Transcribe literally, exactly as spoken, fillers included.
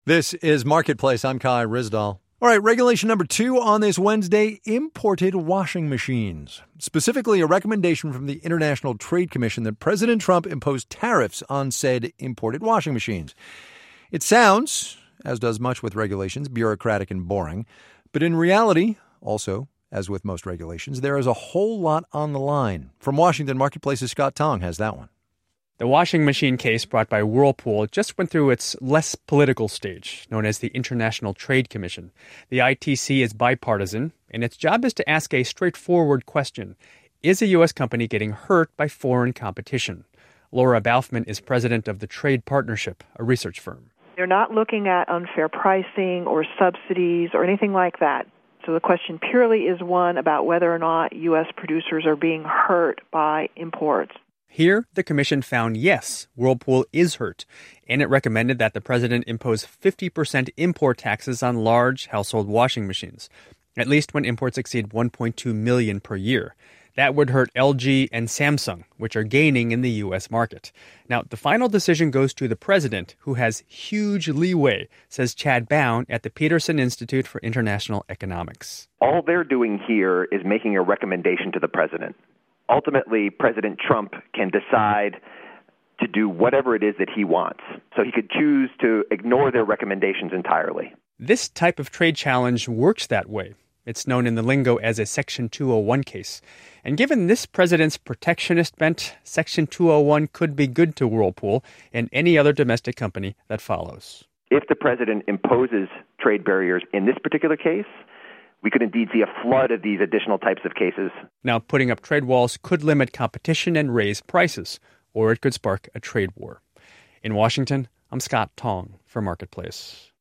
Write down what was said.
This is Marketplace. I'm Kai Ryssdal. All right, regulation number two on this Wednesday, imported washing machines. Specifically, a recommendation from the International Trade Commission that President Trump imposed tariffs on said imported washing machines. It sounds, as does much with regulations, bureaucratic and boring. But in reality, also, as with most regulations, there is a whole lot on the line. From Washington, Marketplace's Scott Tong has that one. The washing machine case brought by Whirlpool just went through its less political stage, known as the International Trade Commission. The I T C is bipartisan, and its job is to ask a straightforward question. Is a U S company getting hurt by foreign competition? Laura Baufman is president of the Trade Partnership, a research firm. They're not looking at unfair pricing or subsidies or anything like that. So the question purely is one about whether or not U S producers are being hurt by imports. Here, the commission found yes, Whirlpool is hurt, and it recommended that the president impose fifty percent import taxes on large household washing machines, at least when imports exceed one point two million per year. That would hurt L G and Samsung, which are gaining in the U S market. Now, the final decision goes to the president, who has huge leeway, says Chad Bown at the Peterson Institute for International Economics. All they're doing here is making a recommendation to the president. Ultimately, President Trump can decide to do whatever it is that he wants. So he could choose to ignore their recommendations entirely. This type of trade challenge works that way. It's known in the lingo as a Section two oh one case. And given this president's protectionist bent, Section two oh one could be good to Whirlpool and any other domestic company that follows. If the president imposes trade barriers in this particular case, we could indeed see a flood of these additional types of cases. Now, putting up trade walls could limit competition and raise prices, or it could spark a trade war. In Washington, I'm Scott Tong for Marketplace.